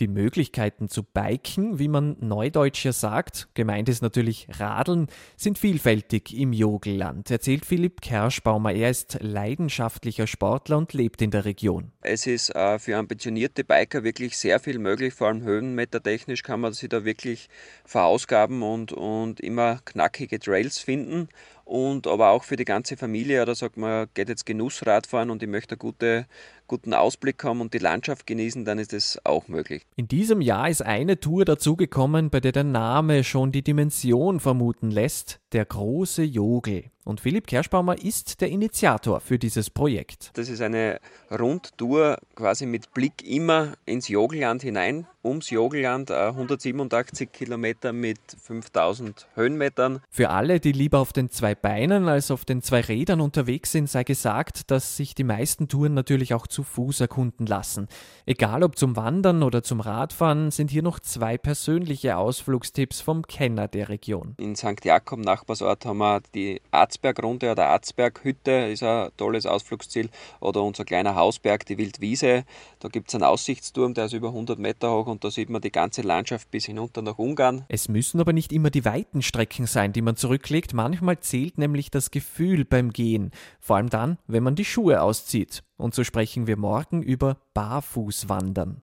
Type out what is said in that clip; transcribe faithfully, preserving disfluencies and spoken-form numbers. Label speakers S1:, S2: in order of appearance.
S1: Die Möglichkeiten zu biken, wie man neudeutsch ja sagt, gemeint ist natürlich Radeln, sind vielfältig im Jogelland, erzählt Philipp Kerschbaumer. Er ist leidenschaftlicher Sportler und lebt in der Region.
S2: Es ist äh, für ambitionierte Biker wirklich sehr viel möglich, vor allem höhenmetertechnisch kann man sich da wirklich verausgaben und, und immer knackige Trails finden. Und aber auch für die ganze Familie, da sagt man, geht jetzt Genussradfahren und ich möchte einen gute, guten Ausblick haben und die Landschaft genießen, dann ist das auch möglich.
S1: In diesem Jahr ist eine Tour dazugekommen, bei der der Name schon die Dimension vermuten lässt, der große Jogel. Und Philipp Kerschbaumer ist der Initiator für dieses Projekt.
S2: Das ist eine Rundtour quasi mit Blick immer ins Jogelland hinein, ums Jogelland, hundertsiebenundachtzig Kilometer mit fünftausend Höhenmetern.
S1: Für alle, die lieber auf den zwei Beinen als auf den zwei Rädern unterwegs sind, sei gesagt, dass sich die meisten Touren natürlich auch zu Fuß erkunden lassen. Egal ob zum Wandern oder zum Radfahren, sind hier noch zwei persönliche Ausflugstipps vom Kenner der Region.
S2: In Sankt Jakob, Nachbarsort, haben wir die Arzbergrunde oder Arzberghütte, ist ein tolles Ausflugsziel. Oder unser kleiner Hausberg, die Wildwiese. Da gibt es einen Aussichtsturm, der ist über hundert Meter hoch und da sieht man die ganze Landschaft bis hinunter nach Ungarn.
S1: Es müssen aber nicht immer die weiten Strecken sein, die man zurücklegt. Manchmal zählt nämlich das Gefühl beim Gehen. Vor allem dann, wenn man die Schuhe auszieht. Und so sprechen wir morgen über Barfußwandern.